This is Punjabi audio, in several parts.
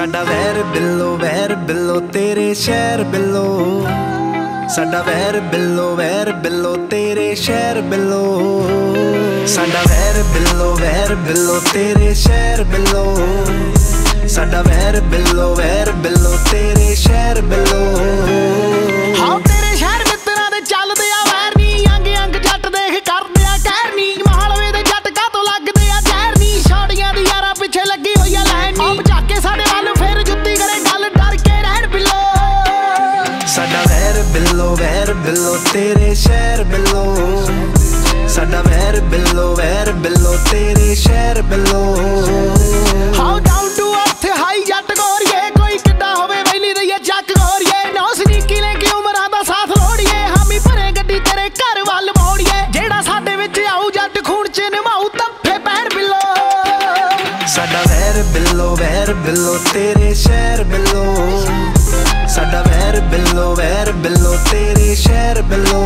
ਸਾਡਾ ਵੈਰ ਬਿੱਲੋ ਤੇਰੇ ਸ਼ਹਿਰ ਬਿੱਲੋ। ਸਾਡਾ ਵੈਰ ਬਿੱਲੋ ਤੇਰੇ ਸ਼ਹਿਰ ਬਿੱਲੋ। ਸਾਡਾ ਵੈਰ ਬਿੱਲੋ ਤੇਰੇ ਸ਼ਹਿਰ ਬਿੱਲੋ। ਸਾਡਾ ਵੈਰ ਬਿੱਲੋ ਤੇਰੇ ਸ਼ਹਿਰ ਬਿੱਲੋ। ਹਾਂ ਤੇਰੇ ਸ਼ਹਿਰ ਮਿੱਤਰਾਂ ਦੇ ਚੱਲਦੇ ਆ ਵੈਰ ਨੀ, ਅੰਗ ਅੰਗ ਜੱਟ ਦੇਖ ਕਰਦੇ ਆ ਕਹਿਰ ਨੀ। ਮਾਲਵੇ ਦੇ ਜੱਟ ਕਾਤੋਂ ਲੱਗਦੇ ਆ ਜ਼ਹਿਰ ਨੀ, ਛਾੜੀਆਂ ਦੀ ਯਾਰਾਂ ਪਿੱਛੇ ਲੱਗੀ ਹੋਈ ਆ ਲੈਣ ਨੀ। ਆਪ ਝਾਕੇ ਸਾਡੇ ਵੱਲ ਫਿਰ ਜੁੱਤੀ ਕਰੇ ਗੱਲ, ਡਰ ਕੇ ਰਹਿਣ ਬਿੱਲੋ। ਸਾਡਾ ਵੈਰ ਬਿੱਲੋ ਤੇਰੇ ਸ਼ਹਿਰ ਬਿੱਲੋ। ਸਾਡਾ ਵੈਰ ਬਿੱਲੋ ਤੇਰੇ ਸ਼ਹਿਰ ਬਿੱਲੋ। How down to earth high ਜੱਟ ਗੋਰੀਏ, ਕੋਈ ਕਿੱਡਾ ਹੋਵੇ ਵੈਲੀ ਰਹੀਏ ਚੱਕ ਗੋਰੀਏ। ਨੌ ਸਨੀਕੀ ਲੈ ਕੇ ਉਮਰਾਂ ਦਾ ਸਾਥ ਲੋੜੀਏ, ਹਾਮੀ ਭਰੇ ਗੱਡੀ ਤੇਰੇ ਘਰ ਵੱਲ ਮੋੜੀਏ। ਜਿਹੜਾ ਸਾਡੇ ਵਿੱਚ ਆਊ ਜੱਟ ਖੂਨ ਚ ਨਿਭਾਊ ਤੱਫੇ ਪੈਣ ਬਿੱਲੋ। ਸਾਡਾ ਵੈਰ ਬਿੱਲੋ ਤੇਰੇ ਸ਼ਹਿਰ ਬਿੱਲੋ। ਸਾਡਾ ਵੈਰ ਬਿੱਲੋ ਤੇਰੇ ਸ਼ਹਿਰ ਬਿੱਲੋ।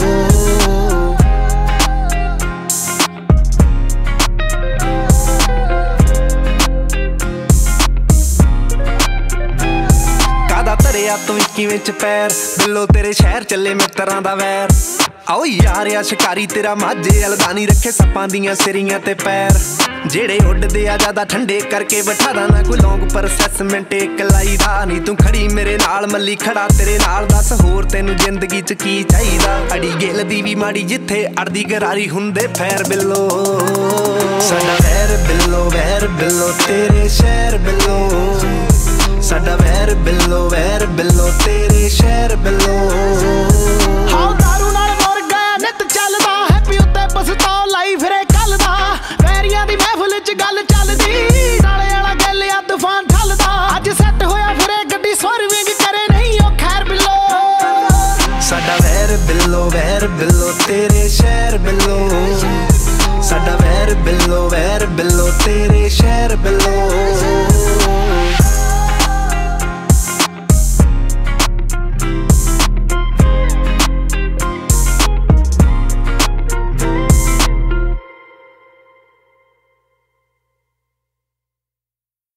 ਧਰਿਆ ਤੂੰ ਇੱਕੀ ਵਿੱਚ ਪੈਰ ਬਿੱਲੋ ਤੇਰੇ ਸ਼ਹਿਰ ਚੱਲੇ ਮਿੱਤਰਾਂ ਦਾ ਵੈਰ। ਆਓ ਯਾਰ ਆ ਸ਼ਿਕਾਰੀ ਤੇਰਾ ਮਾਝੇ ਅਲਦਾਨੀ ਰੱਖੇ ਸੱਪਾਂ ਦੀਆਂ ਸਿਰੀਆਂ ਤੇ ਪੈਰ। ਜਿਹੜੇ ਉੱਡਦੇ ਆ ਜ਼ਿਆਦਾ ਠੰਡੇ ਕਰਕੇ ਬਿਠਾਦਾ ਨਾ ਕੋਈ ਲੌਂਗ ਪਰ ਅਸੈਸਮੈਂਟ ਇੱਕ ਲਾਈਦਾ ਨੀ। ਤੂੰ ਖੜੀ ਮੇਰੇ ਨਾਲ ਮੱਲੀ ਖੜਾ ਤੇਰੇ ਨਾਲ, ਦੱਸ ਹੋਰ ਤੈਨੂੰ ਜ਼ਿੰਦਗੀ ਚ ਕੀ ਚਾਹੀਦਾ। ਅੜੀ ਗਿੱਲ ਦੀ ਵੀ ਮਾੜੀ ਜਿੱਥੇ ਅੜਦੀ ਗਰਾਰੀ ਹੁੰਦੇ ਫੈਰ ਬਿੱਲੋ। ਸਾਡਾ ਵੈਰ ਬਿੱਲੋ ਤੇਰੇ ਸ਼ਹਿਰ ਬਿੱਲੋ। ਸਾਡਾ ਵੈਰ ਬਿੱਲੋ ਤੇਰੇ ਸ਼ਹਿਰ ਬਿੱਲੋ।